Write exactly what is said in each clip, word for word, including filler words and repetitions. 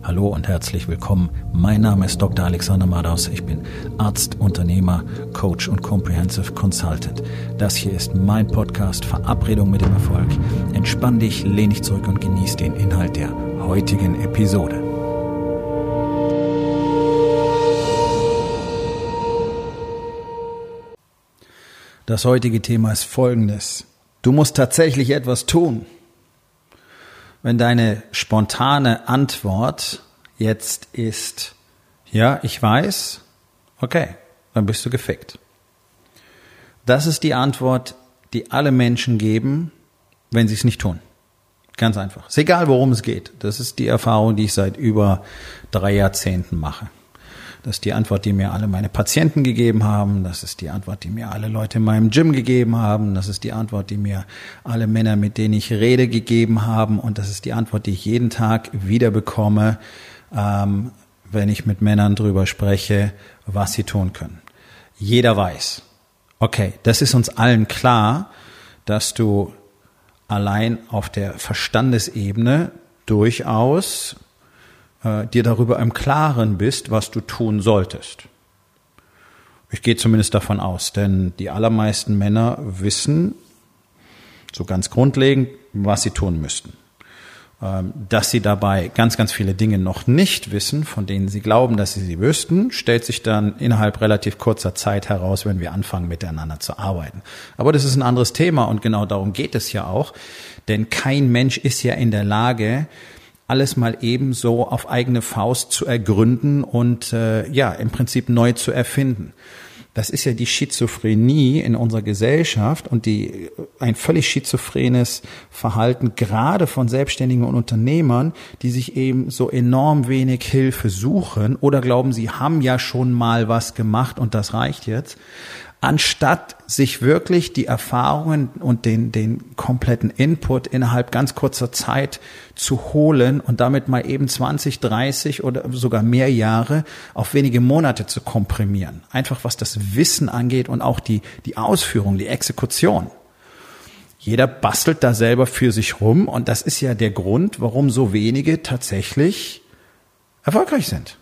Hallo und herzlich willkommen. Mein Name ist Doktor Alexander Madaus. Ich bin Arzt, Unternehmer, Coach und Comprehensive Consultant. Das hier ist mein Podcast Verabredung mit dem Erfolg. Entspann dich, lehn dich zurück und genieß den Inhalt der heutigen Episode. Das heutige Thema ist folgendes. Du musst tatsächlich etwas tun. Wenn deine spontane Antwort jetzt ist, ja, ich weiß, okay, dann bist du gefickt. Das ist die Antwort, die alle Menschen geben, wenn sie es nicht tun. Ganz einfach. Ist egal, worum es geht. Das ist die Erfahrung, die ich seit über drei Jahrzehnten mache. Das ist die Antwort, die mir alle meine Patienten gegeben haben. Das ist die Antwort, die mir alle Leute in meinem Gym gegeben haben. Das ist die Antwort, die mir alle Männer, mit denen ich rede, gegeben haben. Und das ist die Antwort, die ich jeden Tag wieder bekomme, ähm, wenn ich mit Männern drüber spreche, was sie tun können. Jeder weiß, okay, das ist uns allen klar, dass du allein auf der Verstandesebene durchaus dir darüber im Klaren bist, was du tun solltest. Ich gehe zumindest davon aus, denn die allermeisten Männer wissen, so ganz grundlegend, was sie tun müssten. Dass sie dabei ganz, ganz viele Dinge noch nicht wissen, von denen sie glauben, dass sie sie wüssten, stellt sich dann innerhalb relativ kurzer Zeit heraus, wenn wir anfangen, miteinander zu arbeiten. Aber das ist ein anderes Thema und genau darum geht es ja auch, denn kein Mensch ist ja in der Lage, alles mal ebenso auf eigene Faust zu ergründen und äh, ja, im Prinzip neu zu erfinden. Das ist ja die Schizophrenie in unserer Gesellschaft und die ein völlig schizophrenes Verhalten gerade von Selbstständigen und Unternehmern, die sich eben so enorm wenig Hilfe suchen oder glauben, sie haben ja schon mal was gemacht und das reicht jetzt, anstatt sich wirklich die Erfahrungen und den, den kompletten Input innerhalb ganz kurzer Zeit zu holen und damit mal eben zwanzig, dreißig oder sogar mehr Jahre auf wenige Monate zu komprimieren. Einfach was das Wissen angeht und auch die, die Ausführung, die Exekution. Jeder bastelt da selber für sich rum und das ist ja der Grund, warum so wenige tatsächlich erfolgreich sind.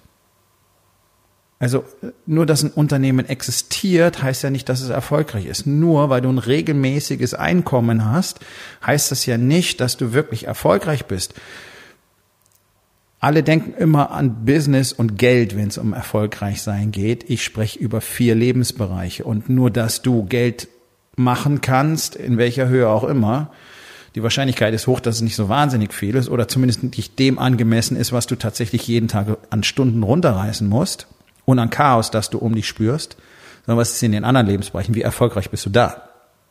Also nur, dass ein Unternehmen existiert, heißt ja nicht, dass es erfolgreich ist. Nur weil du ein regelmäßiges Einkommen hast, heißt das ja nicht, dass du wirklich erfolgreich bist. Alle denken immer an Business und Geld, wenn es um erfolgreich sein geht. Ich spreche über vier Lebensbereiche und nur, dass du Geld machen kannst, in welcher Höhe auch immer, die Wahrscheinlichkeit ist hoch, dass es nicht so wahnsinnig viel ist oder zumindest nicht dem angemessen ist, was du tatsächlich jeden Tag an Stunden runterreißen musst. Und an Chaos, das du um dich spürst, sondern was ist in den anderen Lebensbereichen? Wie erfolgreich bist du da?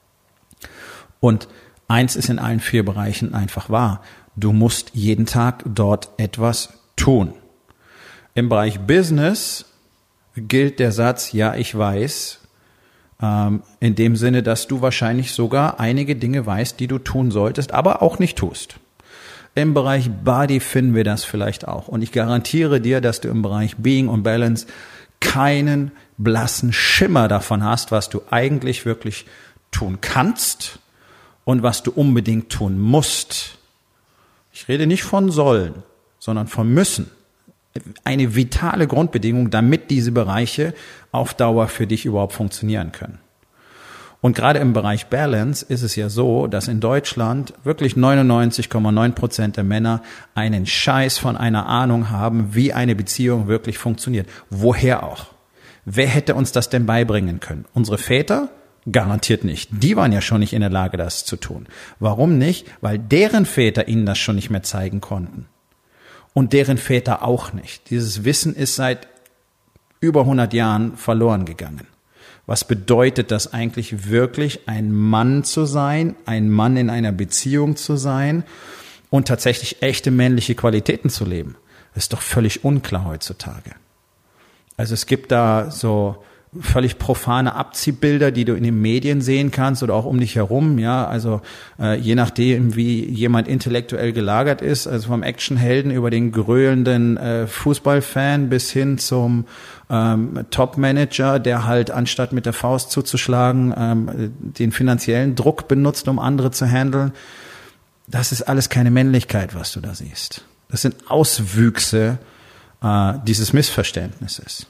Und eins ist in allen vier Bereichen einfach wahr. Du musst jeden Tag dort etwas tun. Im Bereich Business gilt der Satz, ja, ich weiß, ähm, in dem Sinne, dass du wahrscheinlich sogar einige Dinge weißt, die du tun solltest, aber auch nicht tust. Im Bereich Body finden wir das vielleicht auch. Und ich garantiere dir, dass du im Bereich Being und Balance keinen blassen Schimmer davon hast, was du eigentlich wirklich tun kannst und was du unbedingt tun musst. Ich rede nicht von sollen, sondern von müssen. Eine vitale Grundbedingung, damit diese Bereiche auf Dauer für dich überhaupt funktionieren können. Und gerade im Bereich Balance ist es ja so, dass in Deutschland wirklich neunundneunzig Komma neun Prozent der Männer einen Scheiß von einer Ahnung haben, wie eine Beziehung wirklich funktioniert. Woher auch? Wer hätte uns das denn beibringen können? Unsere Väter? Garantiert nicht. Die waren ja schon nicht in der Lage, das zu tun. Warum nicht? Weil deren Väter ihnen das schon nicht mehr zeigen konnten. Und deren Väter auch nicht. Dieses Wissen ist seit über hundert Jahren verloren gegangen. Was bedeutet das eigentlich wirklich, ein Mann zu sein, ein Mann in einer Beziehung zu sein und tatsächlich echte männliche Qualitäten zu leben? Das ist doch völlig unklar heutzutage. Also es gibt da so völlig profane Abziehbilder, die du in den Medien sehen kannst oder auch um dich herum, ja, also äh, je nachdem, wie jemand intellektuell gelagert ist, also vom Actionhelden über den gröhlenden äh, Fußballfan bis hin zum ähm, Top-Manager, der halt anstatt mit der Faust zuzuschlagen, ähm, den finanziellen Druck benutzt, um andere zu handeln. Das ist alles keine Männlichkeit, was du da siehst. Das sind Auswüchse äh, dieses Missverständnisses.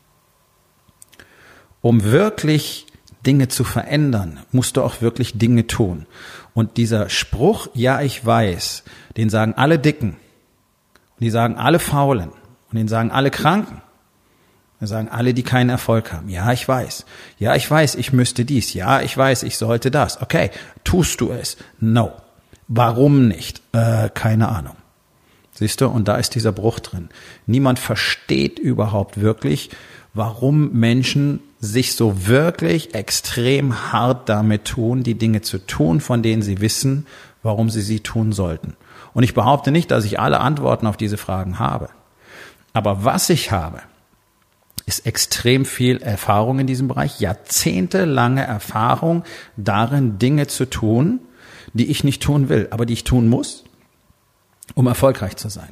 Um wirklich Dinge zu verändern, musst du auch wirklich Dinge tun. Und dieser Spruch, ja, ich weiß, den sagen alle Dicken, und die sagen alle Faulen, und den sagen alle Kranken. Wir sagen alle, die keinen Erfolg haben. Ja, ich weiß. Ja, ich weiß, ich müsste dies. Ja, ich weiß, ich sollte das. Okay, tust du es? No. Warum nicht? Äh, keine Ahnung. Siehst du, und da ist dieser Bruch drin. Niemand versteht überhaupt wirklich, warum Menschen sich so wirklich extrem hart damit tun, die Dinge zu tun, von denen sie wissen, warum sie sie tun sollten. Und ich behaupte nicht, dass ich alle Antworten auf diese Fragen habe. Aber was ich habe, ist extrem viel Erfahrung in diesem Bereich, jahrzehntelange Erfahrung darin, Dinge zu tun, die ich nicht tun will, aber die ich tun muss, um erfolgreich zu sein.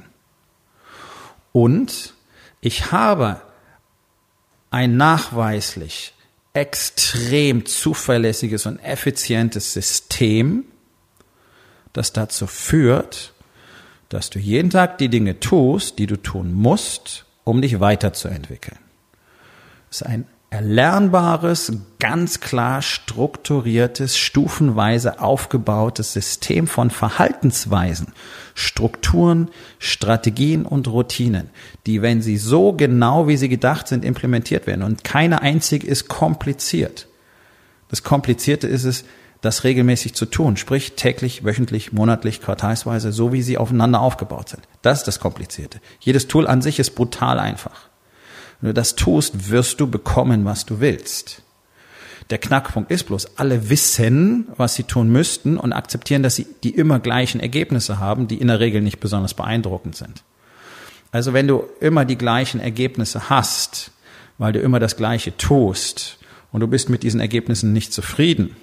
Und ich habe ein nachweislich extrem zuverlässiges und effizientes System, das dazu führt, dass du jeden Tag die Dinge tust, die du tun musst, um dich weiterzuentwickeln. Es ist ein erlernbares, ganz klar strukturiertes, stufenweise aufgebautes System von Verhaltensweisen, Strukturen, Strategien und Routinen, die, wenn sie so genau, wie sie gedacht sind, implementiert werden. Und keine einzige ist kompliziert. Das Komplizierte ist es, das regelmäßig zu tun, sprich täglich, wöchentlich, monatlich, quartalsweise, so wie sie aufeinander aufgebaut sind. Das ist das Komplizierte. Jedes Tool an sich ist brutal einfach. Wenn du das tust, wirst du bekommen, was du willst. Der Knackpunkt ist bloß, alle wissen, was sie tun müssten und akzeptieren, dass sie die immer gleichen Ergebnisse haben, die in der Regel nicht besonders beeindruckend sind. Also wenn du immer die gleichen Ergebnisse hast, weil du immer das Gleiche tust und du bist mit diesen Ergebnissen nicht zufrieden,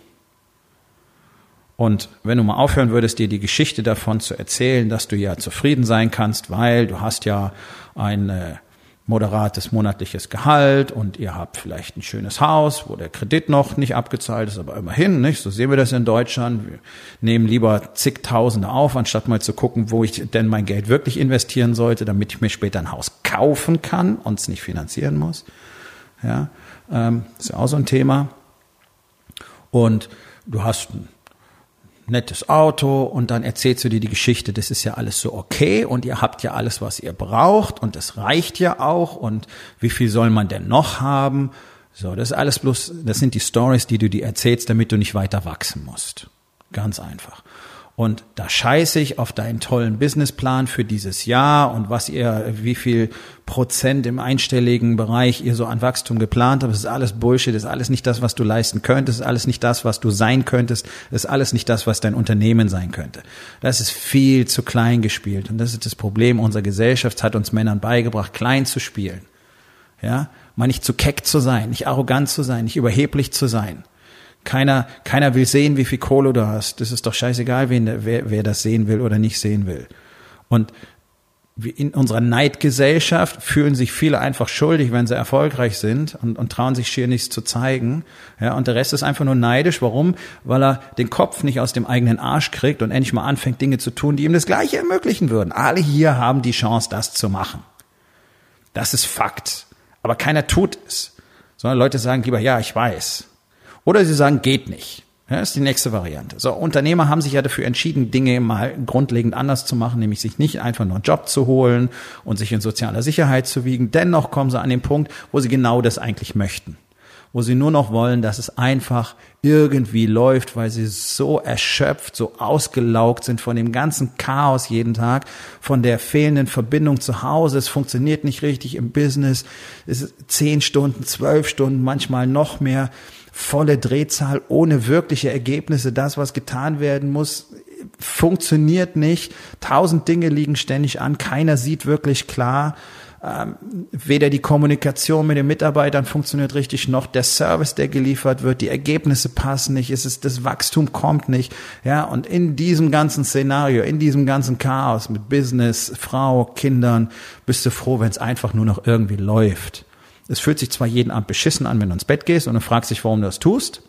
und wenn du mal aufhören würdest, dir die Geschichte davon zu erzählen, dass du ja zufrieden sein kannst, weil du hast ja ein äh, moderates monatliches Gehalt und ihr habt vielleicht ein schönes Haus, wo der Kredit noch nicht abgezahlt ist, aber immerhin, nicht? So sehen wir das in Deutschland. Wir nehmen lieber zigtausende auf, anstatt mal zu gucken, wo ich denn mein Geld wirklich investieren sollte, damit ich mir später ein Haus kaufen kann und es nicht finanzieren muss. Ja, ähm, ist ja auch so ein Thema. Und du hast ein nettes Auto und dann erzählst du dir die Geschichte, das ist ja alles so okay und ihr habt ja alles, was ihr braucht und das reicht ja auch und wie viel soll man denn noch haben? So, das ist alles bloß, das sind die Stories, die du dir erzählst, damit du nicht weiter wachsen musst. Ganz einfach. Und da scheiße ich auf deinen tollen Businessplan für dieses Jahr und was ihr, wie viel Prozent im einstelligen Bereich ihr so an Wachstum geplant habt. Das ist alles Bullshit, das ist alles nicht das, was du leisten könntest, das ist alles nicht das, was du sein könntest, das ist alles nicht das, was dein Unternehmen sein könnte. Das ist viel zu klein gespielt und das ist das Problem unserer Gesellschaft, hat uns Männern beigebracht, klein zu spielen. Ja, mal nicht zu keck zu sein, nicht arrogant zu sein, nicht überheblich zu sein. Keiner, keiner will sehen, wie viel Kohle du hast. Das ist doch scheißegal, wen, wer, wer das sehen will oder nicht sehen will. Und in unserer Neidgesellschaft fühlen sich viele einfach schuldig, wenn sie erfolgreich sind und, und trauen sich schier nichts zu zeigen. Ja, und der Rest ist einfach nur neidisch. Warum? Weil er den Kopf nicht aus dem eigenen Arsch kriegt und endlich mal anfängt, Dinge zu tun, die ihm das Gleiche ermöglichen würden. Alle hier haben die Chance, das zu machen. Das ist Fakt. Aber keiner tut es. Sondern Leute sagen lieber, ja, ich weiß. Oder sie sagen, geht nicht. Ja, ist die nächste Variante. So, Unternehmer haben sich ja dafür entschieden, Dinge mal grundlegend anders zu machen, nämlich sich nicht einfach nur einen Job zu holen und sich in sozialer Sicherheit zu wiegen. Dennoch kommen sie an den Punkt, wo sie genau das eigentlich möchten. Wo sie nur noch wollen, dass es einfach irgendwie läuft, weil sie so erschöpft, so ausgelaugt sind von dem ganzen Chaos jeden Tag, von der fehlenden Verbindung zu Hause. Es funktioniert nicht richtig im Business. Es ist zehn Stunden, zwölf Stunden, manchmal noch mehr. Volle Drehzahl, ohne wirkliche Ergebnisse. Das, was getan werden muss, funktioniert nicht. Tausend Dinge liegen ständig an. Keiner sieht wirklich klar. Ähm, weder die Kommunikation mit den Mitarbeitern funktioniert richtig, noch der Service, der geliefert wird. Die Ergebnisse passen nicht. Es ist, das Wachstum kommt nicht. Ja, und in diesem ganzen Szenario, in diesem ganzen Chaos mit Business, Frau, Kindern, bist du froh, wenn es einfach nur noch irgendwie läuft. Es fühlt sich zwar jeden Abend beschissen an, wenn du ins Bett gehst und du fragst dich, warum du das tust,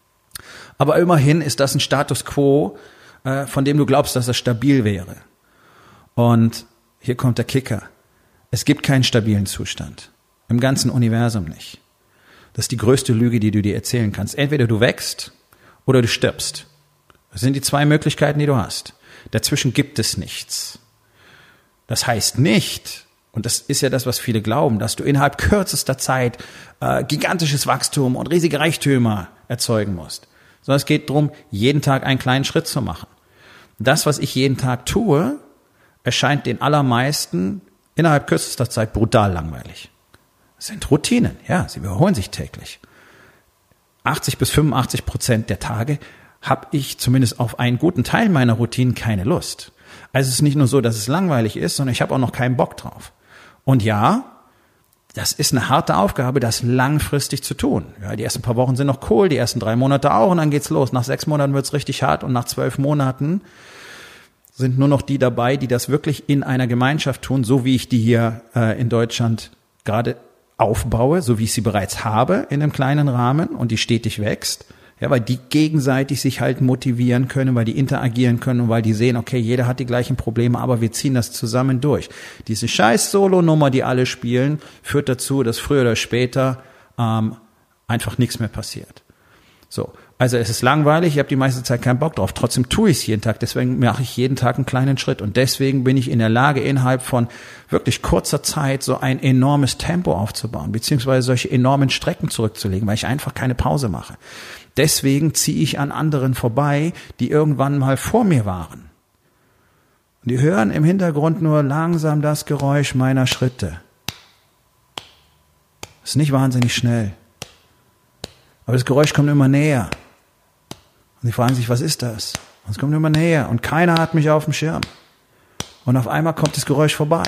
aber immerhin ist das ein Status quo, äh, von dem du glaubst, dass er stabil wäre. Und hier kommt der Kicker. Es gibt keinen stabilen Zustand. Im ganzen Universum nicht. Das ist die größte Lüge, die du dir erzählen kannst. Entweder du wächst oder du stirbst. Das sind die zwei Möglichkeiten, die du hast. Dazwischen gibt es nichts. Das heißt nicht, und das ist ja das, was viele glauben, dass du innerhalb kürzester Zeit äh, gigantisches Wachstum und riesige Reichtümer erzeugen musst. Sondern es geht darum, jeden Tag einen kleinen Schritt zu machen. Das, was ich jeden Tag tue, erscheint den allermeisten innerhalb kürzester Zeit brutal langweilig. Das sind Routinen, ja, sie wiederholen sich täglich. achtzig bis fünfundachtzig Prozent der Tage habe ich zumindest auf einen guten Teil meiner Routinen keine Lust. Also es ist nicht nur so, dass es langweilig ist, sondern ich habe auch noch keinen Bock drauf. Und ja, das ist eine harte Aufgabe, das langfristig zu tun. Ja, die ersten paar Wochen sind noch cool, die ersten drei Monate auch und dann geht's los. Nach sechs Monaten wird's richtig hart und nach zwölf Monaten sind nur noch die dabei, die das wirklich in einer Gemeinschaft tun, so wie ich die hier äh, in Deutschland gerade aufbaue, so wie ich sie bereits habe in einem kleinen Rahmen und die stetig wächst. Ja, weil die gegenseitig sich halt motivieren können, weil die interagieren können und weil die sehen, okay, jeder hat die gleichen Probleme, aber wir ziehen das zusammen durch. Diese scheiß Solo-Nummer, die alle spielen, führt dazu, dass früher oder später ähm, einfach nichts mehr passiert. So, also es ist langweilig, ich habe die meiste Zeit keinen Bock drauf, trotzdem tue ich es jeden Tag, deswegen mache ich jeden Tag einen kleinen Schritt und deswegen bin ich in der Lage, innerhalb von wirklich kurzer Zeit so ein enormes Tempo aufzubauen, beziehungsweise solche enormen Strecken zurückzulegen, weil ich einfach keine Pause mache. Deswegen ziehe ich an anderen vorbei, die irgendwann mal vor mir waren. Und die hören im Hintergrund nur langsam das Geräusch meiner Schritte. Ist nicht wahnsinnig schnell. Aber das Geräusch kommt immer näher. Und sie fragen sich, was ist das? Und es kommt immer näher. Und keiner hat mich auf dem Schirm. Und auf einmal kommt das Geräusch vorbei.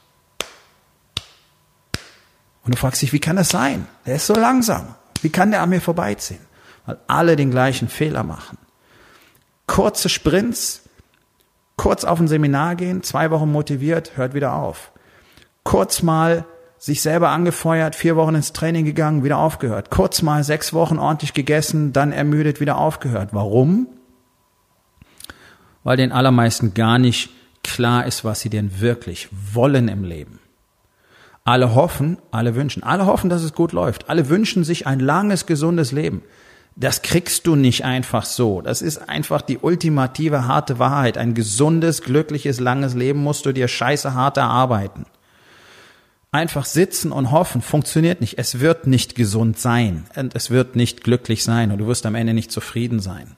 Und du fragst dich, wie kann das sein? Der ist so langsam. Wie kann der an mir vorbeiziehen? Weil alle den gleichen Fehler machen. Kurze Sprints, kurz auf ein Seminar gehen, zwei Wochen motiviert, hört wieder auf. Kurz mal sich selber angefeuert, vier Wochen ins Training gegangen, wieder aufgehört. Kurz mal sechs Wochen ordentlich gegessen, dann ermüdet, wieder aufgehört. Warum? Weil den allermeisten gar nicht klar ist, was sie denn wirklich wollen im Leben. Alle hoffen, alle wünschen, alle hoffen, dass es gut läuft. Alle wünschen sich ein langes, gesundes Leben. Das kriegst du nicht einfach so. Das ist einfach die ultimative harte Wahrheit. Ein gesundes, glückliches, langes Leben musst du dir scheiße hart erarbeiten. Einfach sitzen und hoffen funktioniert nicht. Es wird nicht gesund sein und es wird nicht glücklich sein und du wirst am Ende nicht zufrieden sein.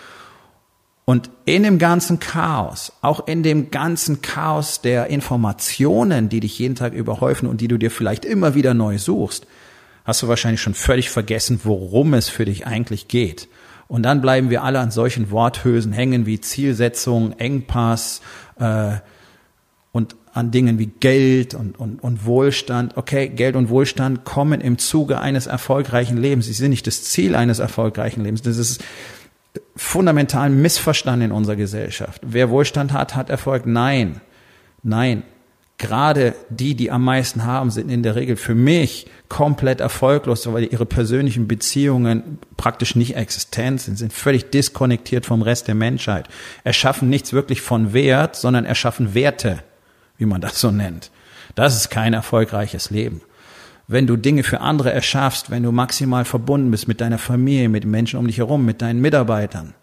Und in dem ganzen Chaos, auch in dem ganzen Chaos der Informationen, die dich jeden Tag überhäufen und die du dir vielleicht immer wieder neu suchst, hast du wahrscheinlich schon völlig vergessen, worum es für dich eigentlich geht. Und dann bleiben wir alle an solchen Worthülsen hängen wie Zielsetzung, Engpass äh, und an Dingen wie Geld und, und, und Wohlstand. Okay, Geld und Wohlstand kommen im Zuge eines erfolgreichen Lebens. Sie sind nicht das Ziel eines erfolgreichen Lebens. Das ist fundamental missverstanden in unserer Gesellschaft. Wer Wohlstand hat, hat Erfolg. Nein, nein. Gerade die, die am meisten haben, sind in der Regel für mich komplett erfolglos, weil ihre persönlichen Beziehungen praktisch nicht existent sind, sind völlig diskonnektiert vom Rest der Menschheit, erschaffen nichts wirklich von Wert, sondern erschaffen Werte, wie man das so nennt. Das ist kein erfolgreiches Leben. Wenn du Dinge für andere erschaffst, wenn du maximal verbunden bist mit deiner Familie, mit den Menschen um dich herum, mit deinen Mitarbeitern,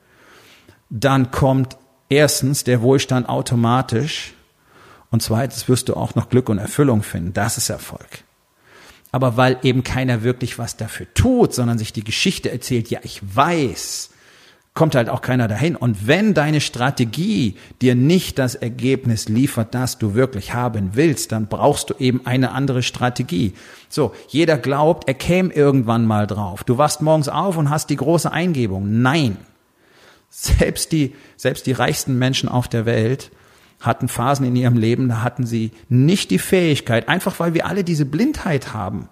dann kommt erstens der Wohlstand automatisch und zweitens wirst du auch noch Glück und Erfüllung finden. Das ist Erfolg. Aber weil eben keiner wirklich was dafür tut, sondern sich die Geschichte erzählt, ja, ich weiß, kommt halt auch keiner dahin. Und wenn deine Strategie dir nicht das Ergebnis liefert, das du wirklich haben willst, dann brauchst du eben eine andere Strategie. So, jeder glaubt, er käme irgendwann mal drauf. Du wachst morgens auf und hast die große Eingebung. Nein. Selbst die, selbst die reichsten Menschen auf der Welt hatten Phasen in ihrem Leben, da hatten sie nicht die Fähigkeit, einfach weil wir alle diese Blindheit haben,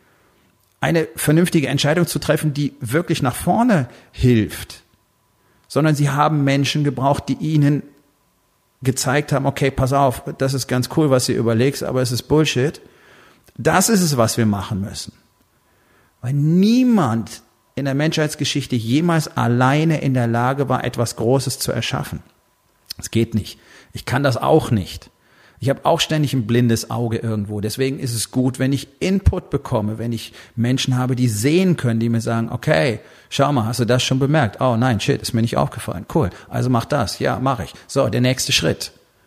eine vernünftige Entscheidung zu treffen, die wirklich nach vorne hilft. Sondern sie haben Menschen gebraucht, die ihnen gezeigt haben, okay, pass auf, das ist ganz cool, was du überlegst, aber es ist Bullshit. Das ist es, was wir machen müssen. Weil niemand in der Menschheitsgeschichte jemals alleine in der Lage war, etwas Großes zu erschaffen. Es geht nicht. Ich kann das auch nicht. Ich habe auch ständig ein blindes Auge irgendwo. Deswegen ist es gut, wenn ich Input bekomme, wenn ich Menschen habe, die sehen können, die mir sagen, okay, schau mal, hast du das schon bemerkt? Oh nein, shit, ist mir nicht aufgefallen. Cool, also mach das. Ja, mache ich. So, der nächste Schritt.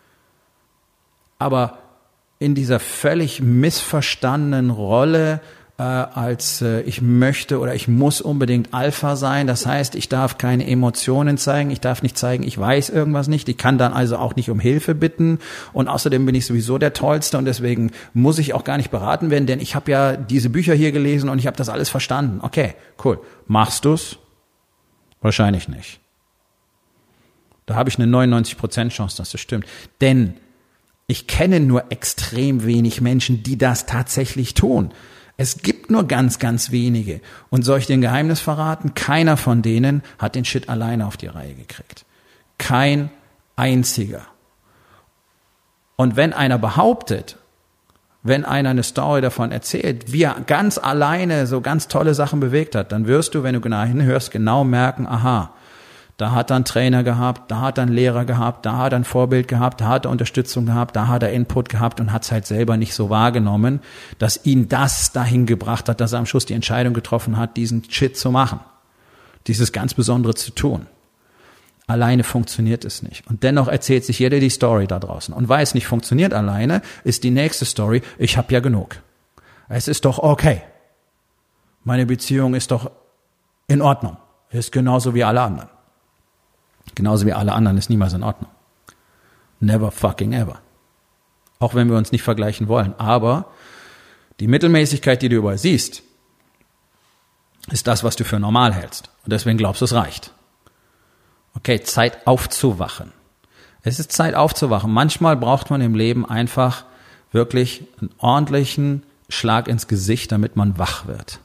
Aber in dieser völlig missverstandenen Rolle, äh, als äh, ich möchte oder ich muss unbedingt Alpha sein. Das heißt, ich darf keine Emotionen zeigen, ich darf nicht zeigen, ich weiß irgendwas nicht. Ich kann dann also auch nicht um Hilfe bitten und außerdem bin ich sowieso der Tollste und deswegen muss ich auch gar nicht beraten werden, denn ich habe ja diese Bücher hier gelesen und ich habe das alles verstanden. Okay, cool. Machst du's? Wahrscheinlich nicht. Da habe ich eine neunundneunzig Prozent Chance, dass das stimmt. Denn ich kenne nur extrem wenig Menschen, die das tatsächlich tun. Es gibt nur ganz, ganz wenige. Und soll ich dir ein Geheimnis verraten? Keiner von denen hat den Shit alleine auf die Reihe gekriegt. Kein einziger. Und wenn einer behauptet, wenn einer eine Story davon erzählt, wie er ganz alleine so ganz tolle Sachen bewegt hat, dann wirst du, wenn du genau hinhörst, genau merken, aha, da hat er einen Trainer gehabt, da hat er einen Lehrer gehabt, da hat er ein Vorbild gehabt, da hat er Unterstützung gehabt, da hat er Input gehabt und hat es halt selber nicht so wahrgenommen, dass ihn das dahin gebracht hat, dass er am Schluss die Entscheidung getroffen hat, diesen Shit zu machen, dieses ganz Besondere zu tun. Alleine funktioniert es nicht. Und dennoch erzählt sich jeder die Story da draußen. Und weil es nicht funktioniert alleine, ist die nächste Story, ich habe ja genug. Es ist doch okay. Meine Beziehung ist doch in Ordnung. Ist genauso wie alle anderen. Genauso wie alle anderen ist niemals in Ordnung. Never fucking ever. Auch wenn wir uns nicht vergleichen wollen. Aber die Mittelmäßigkeit, die du überall siehst, ist das, was du für normal hältst. Und deswegen glaubst du, es reicht. Okay, Zeit aufzuwachen. Es ist Zeit aufzuwachen. Manchmal braucht man im Leben einfach wirklich einen ordentlichen Schlag ins Gesicht, damit man wach wird.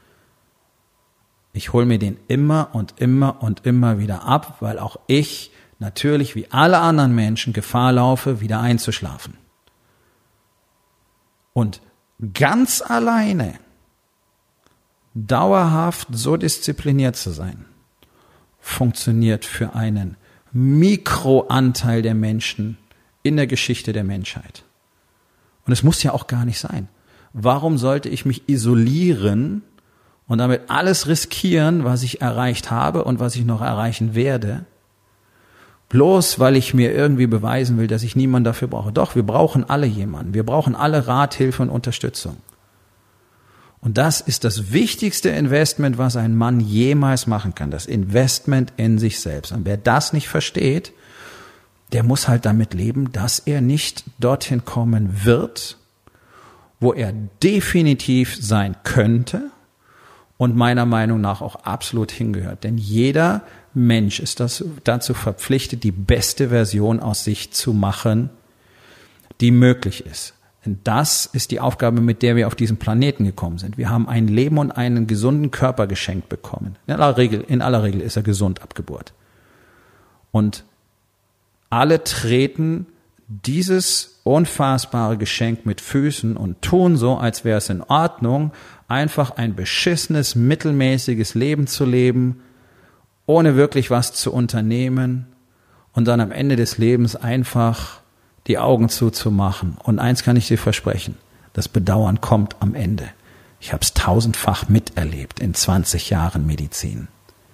Ich hole mir den immer und immer und immer wieder ab, weil auch ich natürlich wie alle anderen Menschen Gefahr laufe, wieder einzuschlafen. Und ganz alleine dauerhaft so diszipliniert zu sein, funktioniert für einen Mikroanteil der Menschen in der Geschichte der Menschheit. Und es muss ja auch gar nicht sein. Warum sollte ich mich isolieren und damit alles riskieren, was ich erreicht habe und was ich noch erreichen werde, bloß weil ich mir irgendwie beweisen will, dass ich niemanden dafür brauche? Doch, wir brauchen alle jemanden. Wir brauchen alle Rat, Hilfe und Unterstützung. Und das ist das wichtigste Investment, was ein Mann jemals machen kann. Das Investment in sich selbst. Und wer das nicht versteht, der muss halt damit leben, dass er nicht dorthin kommen wird, wo er definitiv sein könnte, und meiner Meinung nach auch absolut hingehört. Denn jeder Mensch ist das, dazu verpflichtet, die beste Version aus sich zu machen, die möglich ist. Denn das ist die Aufgabe, mit der wir auf diesen Planeten gekommen sind. Wir haben ein Leben und einen gesunden Körper geschenkt bekommen. In aller Regel, in aller Regel ist er gesund ab Geburt. Und alle treten dieses unfassbare Geschenk mit Füßen und tun so, als wäre es in Ordnung, einfach ein beschissenes, mittelmäßiges Leben zu leben, ohne wirklich was zu unternehmen und dann am Ende des Lebens einfach die Augen zuzumachen. Und eins kann ich dir versprechen, das Bedauern kommt am Ende. Ich habe es tausendfach miterlebt in zwanzig Jahren Medizin.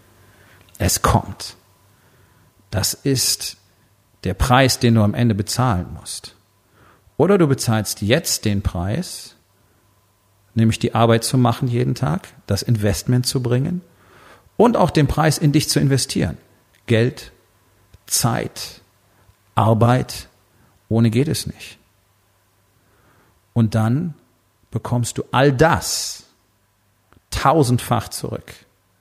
Es kommt. Das ist der Preis, den du am Ende bezahlen musst. Oder du bezahlst jetzt den Preis, nämlich die Arbeit zu machen jeden Tag, das Investment zu bringen und auch den Preis in dich zu investieren. Geld, Zeit, Arbeit, ohne geht es nicht. Und dann bekommst du all das tausendfach zurück.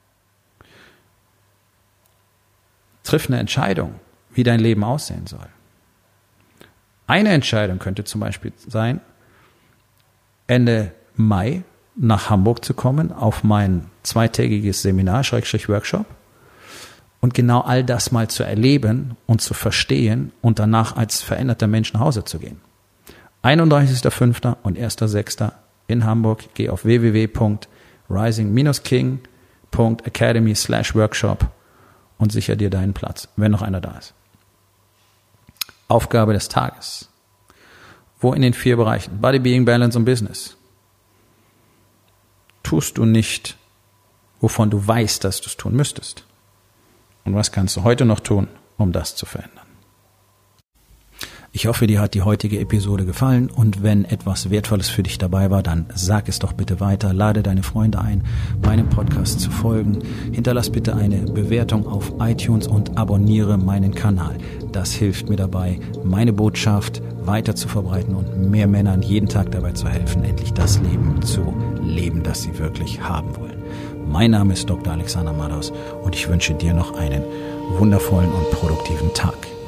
Triff eine Entscheidung, wie dein Leben aussehen soll. Eine Entscheidung könnte zum Beispiel sein, Ende Mai nach Hamburg zu kommen auf mein zweitägiges Seminar, Schrägstrich Workshop und genau all das mal zu erleben und zu verstehen und danach als veränderter Mensch nach Hause zu gehen. einunddreißigster fünfter und erster sechster in Hamburg. Geh auf w w w punkt rising dash king punkt academy slash workshop und sicher dir deinen Platz, wenn noch einer da ist. Aufgabe des Tages. Wo in den vier Bereichen? Body, Being, Balance und Business. Tust du nicht, wovon du weißt, dass du es tun müsstest? Und was kannst du heute noch tun, um das zu verändern? Ich hoffe, dir hat die heutige Episode gefallen und wenn etwas Wertvolles für dich dabei war, dann sag es doch bitte weiter, lade deine Freunde ein, meinem Podcast zu folgen, hinterlass bitte eine Bewertung auf iTunes und abonniere meinen Kanal. Das hilft mir dabei, meine Botschaft weiter zu verbreiten und mehr Männern jeden Tag dabei zu helfen, endlich das Leben zu leben, das sie wirklich haben wollen. Mein Name ist Doktor Alexander Madaus und ich wünsche dir noch einen wundervollen und produktiven Tag.